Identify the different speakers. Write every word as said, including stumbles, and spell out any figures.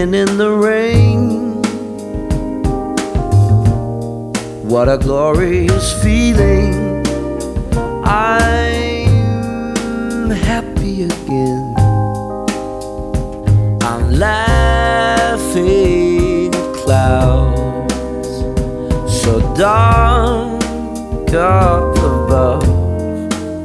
Speaker 1: singing in the rain. What a glorious feeling. I'm happy again. I'm laughing at clouds so dark up above.